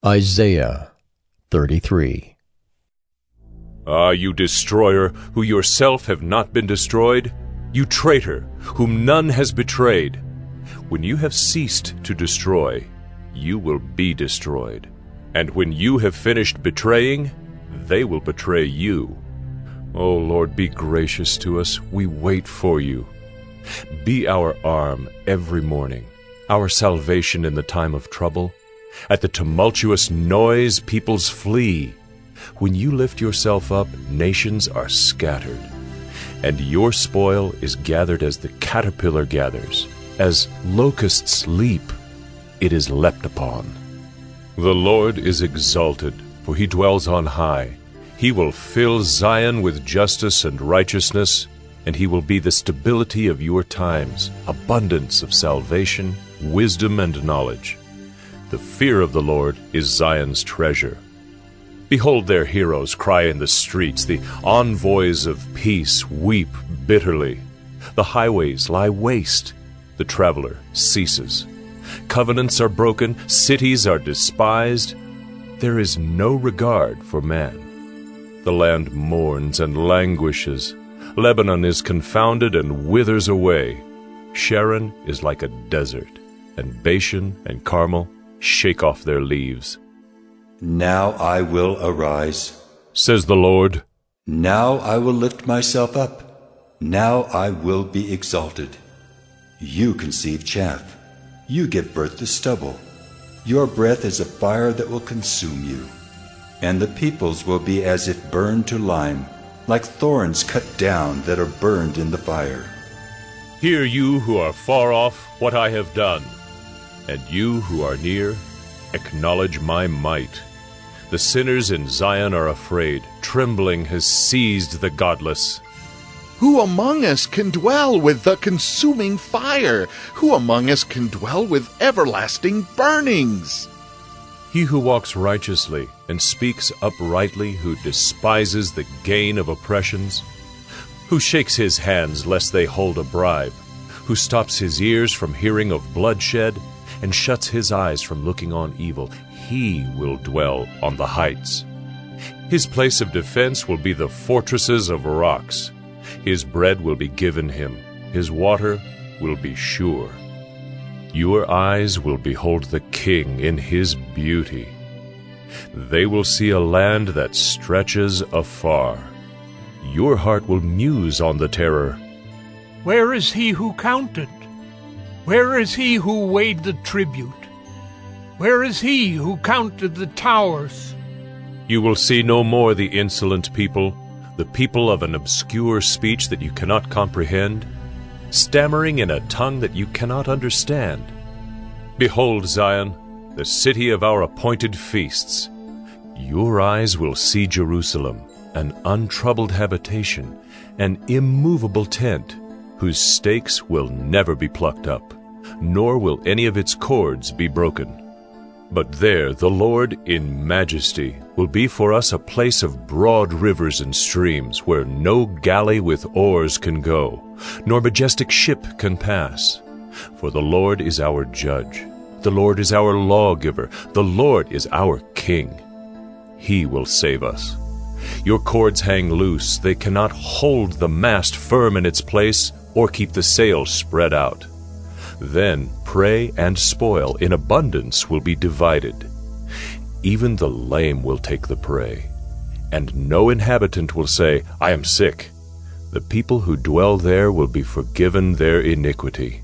Isaiah 33. Ah, you destroyer, who yourself have not been destroyed, you traitor, whom none has betrayed. When you have ceased to destroy, you will be destroyed. And when you have finished betraying, they will betray you. O Lord, be gracious to us, we wait for you. Be our arm every morning, our salvation in the time of trouble. At the tumultuous noise, peoples flee. When you lift yourself up, nations are scattered, and your spoil is gathered as the caterpillar gathers. As locusts leap, it is leapt upon. The Lord is exalted, for he dwells on high. He will fill Zion with justice and righteousness, and he will be the stability of your times, abundance of salvation, wisdom, and knowledge. The fear of the Lord is Zion's treasure. Behold, their heroes cry in the streets. The envoys of peace weep bitterly. The highways lie waste. The traveler ceases. Covenants are broken. Cities are despised. There is no regard for man. The land mourns and languishes. Lebanon is confounded and withers away. Sharon is like a desert, and Bashan and Carmel shake off their leaves. Now I will arise, says the Lord. Now I will lift myself up. Now I will be exalted. You conceive chaff. You give birth to stubble. Your breath is a fire that will consume you. And the peoples will be as if burned to lime, like thorns cut down that are burned in the fire. Hear you who are far off what I have done, and you who are near, acknowledge my might. The sinners in Zion are afraid. Trembling has seized the godless. Who among us can dwell with the consuming fire? Who among us can dwell with everlasting burnings? He who walks righteously and speaks uprightly, who despises the gain of oppressions, who shakes his hands lest they hold a bribe, who stops his ears from hearing of bloodshed, and shuts his eyes from looking on evil, he will dwell on the heights. His place of defense will be the fortresses of rocks. His bread will be given him. His water will be sure. Your eyes will behold the King in his beauty. They will see a land that stretches afar. Your heart will muse on the terror. Where is he who counted? Where is he who weighed the tribute? Where is he who counted the towers? You will see no more the insolent people, the people of an obscure speech that you cannot comprehend, stammering in a tongue that you cannot understand. Behold, Zion, the city of our appointed feasts. Your eyes will see Jerusalem, an untroubled habitation, an immovable tent, whose stakes will never be plucked up, nor will any of its cords be broken. But there the Lord in majesty will be for us a place of broad rivers and streams, where no galley with oars can go, nor majestic ship can pass. For the Lord is our judge, the Lord is our lawgiver, the Lord is our king. He will save us. Your cords hang loose, they cannot hold the mast firm in its place, or keep the sail spread out. Then prey and spoil in abundance will be divided. Even the lame will take the prey, and no inhabitant will say, I am sick. The people who dwell there will be forgiven their iniquity.